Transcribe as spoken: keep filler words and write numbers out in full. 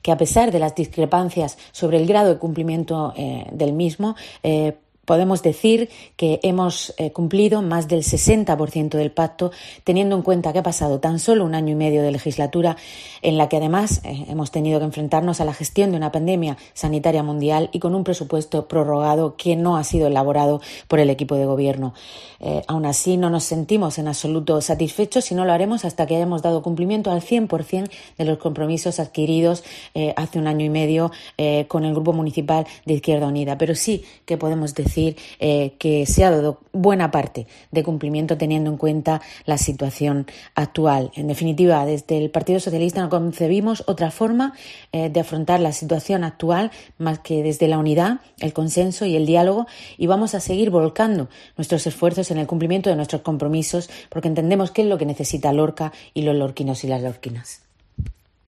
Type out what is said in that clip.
que a pesar de las discrepancias sobre el grado de cumplimiento eh, del mismo, eh, podemos decir que hemos eh, cumplido más del sesenta por ciento del pacto, teniendo en cuenta que ha pasado tan solo un año y medio de legislatura en la que además eh, hemos tenido que enfrentarnos a la gestión de una pandemia sanitaria mundial y con un presupuesto prorrogado que no ha sido elaborado por el equipo de gobierno. Eh, aún así, no nos sentimos en absoluto satisfechos y no lo haremos hasta que hayamos dado cumplimiento al cien por ciento de los compromisos adquiridos eh, hace un año y medio eh, con el Grupo Municipal de Izquierda Unida. Pero sí que podemos decir decir eh, que se ha dado buena parte de cumplimiento teniendo en cuenta la situación actual. En definitiva, desde el Partido Socialista no concebimos otra forma eh, de afrontar la situación actual más que desde la unidad, el consenso y el diálogo, y vamos a seguir volcando nuestros esfuerzos en el cumplimiento de nuestros compromisos porque entendemos que es lo que necesita Lorca y los lorquinos y las lorquinas.